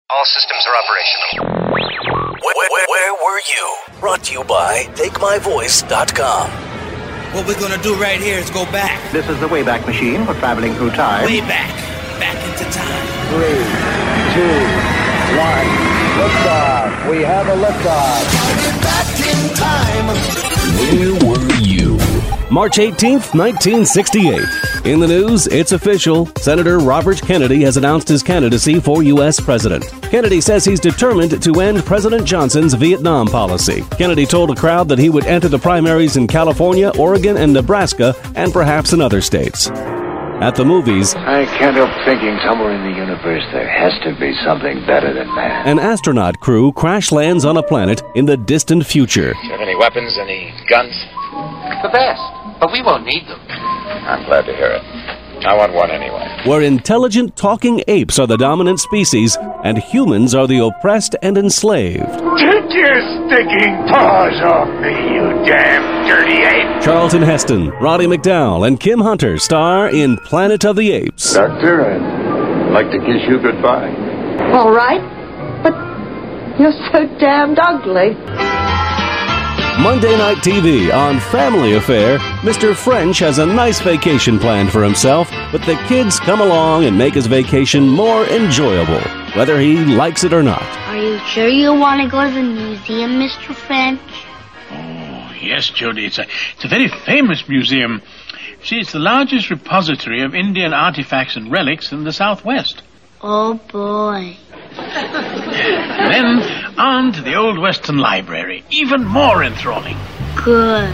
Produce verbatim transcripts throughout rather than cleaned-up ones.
All systems are operational. Where, where, where were you? Brought to you by take my voice dot com. What we're gonna do right here is go back. This is the Wayback Machine for traveling through time. Way back. Back into time. Three, two, one. Liftoff. We have a liftoff. Back in time. Where were you? March eighteenth, nineteen sixty-eight. In the news, it's official. Senator Robert Kennedy has announced his candidacy for U S president. Kennedy says he's determined to end President Johnson's Vietnam policy. Kennedy told a crowd that he would enter the primaries in California, Oregon, and Nebraska, and perhaps in other states. At the movies, I can't help thinking somewhere in the universe there has to be something better than man. an astronaut crew crash lands on a planet in the distant future. Do you have any weapons, any guns? The best, but we won't need them. I'm glad to hear it. I want one anyway. Where intelligent talking apes are the dominant species and humans are the oppressed and enslaved. Take your sticking paws off me, you damn dirty ape! Charlton Heston, Roddy McDowall, and Kim Hunter star in Planet of the Apes. Doctor, I'd like to kiss you goodbye. All right, but you're so damned ugly. Monday Night T V on Family Affair. Mister French has a nice vacation planned for himself, but the kids come along and make his vacation more enjoyable, whether he likes it or not. Are you sure you want to go to the museum, Mister French? Oh, yes, Jody. It's a, it's a very famous museum. See, it's the largest repository of Indian artifacts and relics in the Southwest. Oh, boy. Then on to the Old Western Library. Even more enthralling. Good.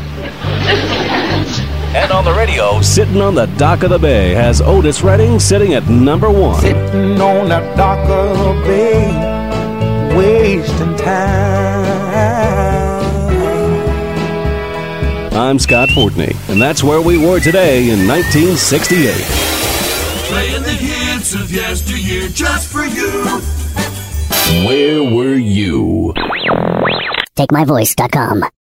And on the radio, Sitting on the Dock of the Bay has Otis Redding sitting at number one. Sitting on the dock of the bay, wasting time. I'm Scott Fortney, and that's where we were today in nineteen sixty-eight. playing the hits of yesteryear just for you. Where were you? take my voice dot com.